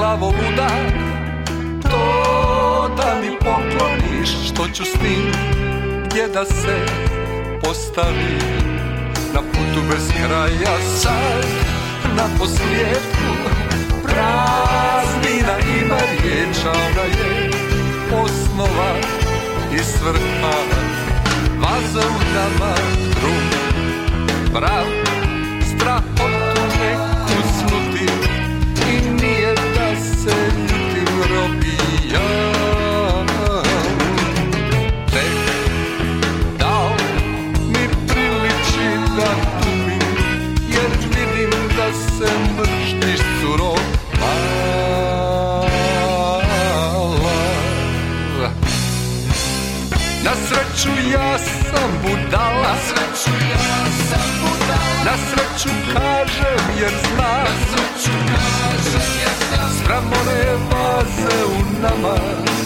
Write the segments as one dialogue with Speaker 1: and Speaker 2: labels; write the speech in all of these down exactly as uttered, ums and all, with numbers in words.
Speaker 1: glavo luda, to da mi pokloniš, što ću s tim gdje da se postavi. Na putu bez kraja sad, na posljedku praznina ima riječ, a ona je osnova i svrha. Vaza u nama drum, prav, strahotu neku slutim i nije da se ljutim robijam. Tek dao mi priliči da tupim, jer vidim da se mrštiš surov mala. Na sreću ja sam budala, na sreću ja sam budala, na sreću kažem jer znam, na sreću kažem jer znam, spram one vaze u nama,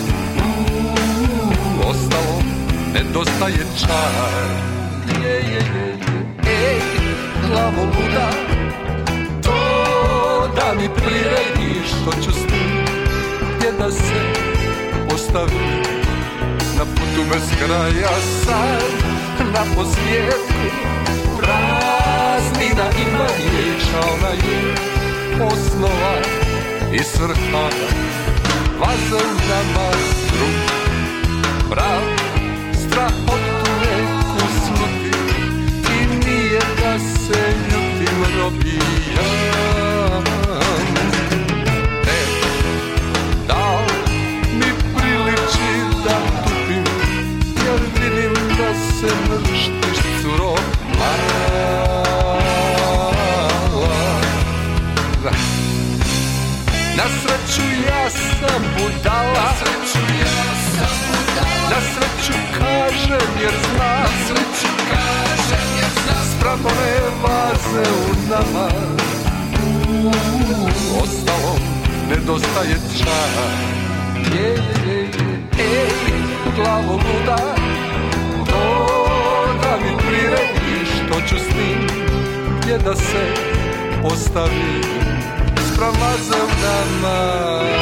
Speaker 1: uuu, ostalo nedostaje čar. Je, je, je, je, ej, glavo luda, to da mi prirediš, što ću s tim gdje da se postavim. Na putu bez kraja sad, na posljedku praznina ima riječ, a ona je osnova i svrha. Vaza u nama drum, prav, strahotu neku slutim i nije da se ljutim robijam. Tek dao mi priliči da vidim da se mrštiš curo mala. Na sreću ja sam budala, na sreću ja sam budala, na sreću kažem jer znam, na sreću kažem jer znam, spram one vaze u nama, uuu, ostalo nedostaje čar. Je, je, je, ej, glavo luda, to da mi prirediš, što ću s tim gdje da se postavi, spram vaze u nama.